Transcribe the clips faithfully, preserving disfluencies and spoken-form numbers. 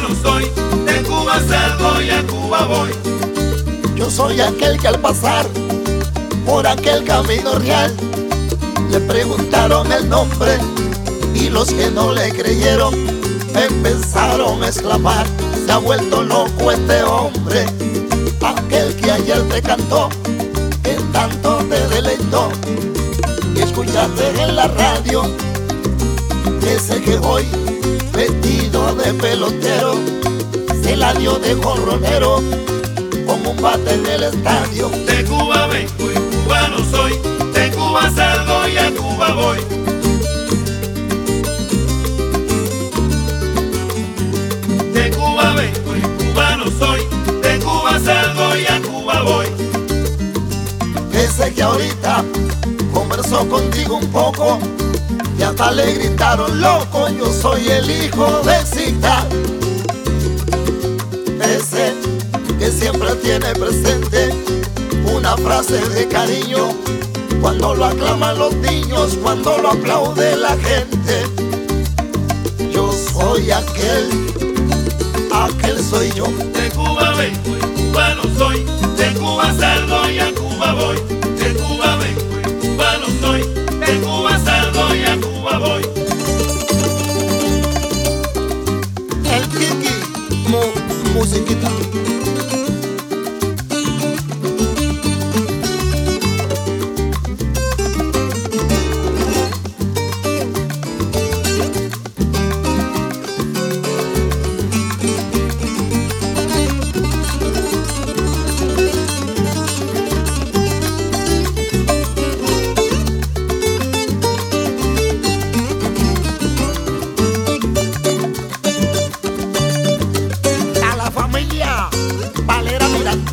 cubano soy, de Cuba salgo y a Cuba voy. Yo soy aquel que al pasar por aquel camino real le preguntaron el nombre y los que no le creyeron empezaron a exclamar: se ha vuelto loco este hombre. Aquel que ayer te cantó, que tanto te deleitó, y escuchaste en la radio, ese que hoy vestido de pelotero se la dio de jorronero con un bate en el estadio. De Cuba vengo y cubano soy, de Cuba salgo y a Cuba voy. De Cuba vengo y cubano soy, de Cuba salgo y a Cuba voy. Ese que ahorita conversó contigo un poco y hasta le gritaron loco, yo soy el hijo de Zita. Ese que siempre tiene presente una frase de cariño cuando lo aclaman los niños, cuando lo aplaude la gente. Yo soy aquel, aquel soy yo. De Cuba vengo y cubano soy, de Cuba salgo y a Cuba voy. De Cuba vengo y cubano soy, de Cuba salgo y a Cuba voy. El Kiki, mu, musiquita. Valera Miranda.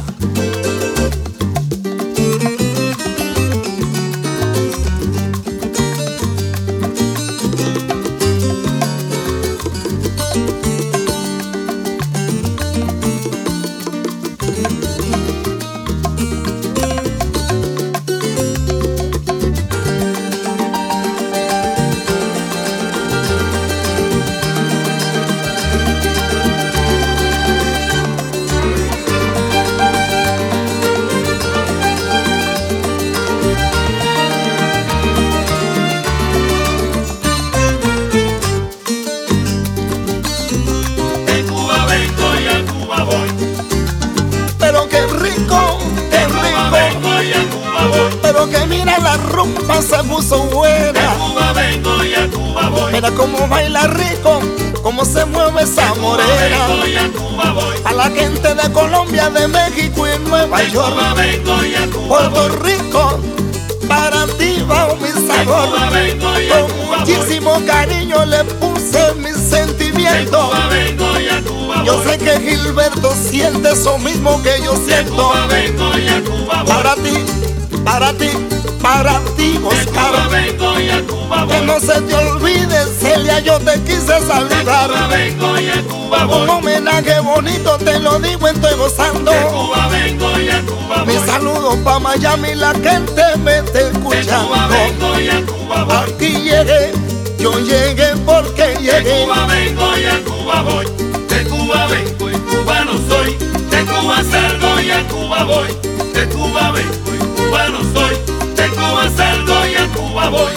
Pero qué rico, qué rico, pero que mira la rumba se puso buena. De Cuba vengo y a Cuba voy. Mira cómo baila rico, cómo se mueve esa morena. Vengo y a Cuba voy. A la gente de Colombia, de México y Nueva De York, Cuba vengo y a Cuba Puerto voy. Rico, para ti va mi sabor. Cuba vengo y a Con Cuba muchísimo cariño le puse mis De sentimientos. Cuba vengo y a Cuba Yo voy. sé que Gilberto siente eso mismo que yo De siento. Cuba vengo y a Cuba voy. Para ti, para ti, para ti, De Cuba Oscar. vengo y a Cuba Que voy. no se te olvide, Celia, yo te quise De Cuba saludar. vengo y a Cuba Un voy. homenaje bonito, te lo digo, estoy gozando. De Cuba vengo y a Cuba Mi voy. saludo pa' Miami, la gente me está De Cuba escuchando. vengo y a Cuba voy. Aquí llegué, yo llegué porque De llegué. Cuba vengo y a Cuba voy. De Cuba vengo y cubano soy. De Cuba salgo y a Cuba voy. De Cuba vengo y cubano soy. De Cuba salgo y a Cuba voy.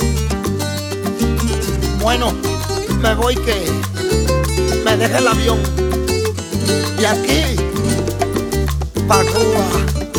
Bueno, me voy que me deje el avión. Y aquí, pa' Cuba.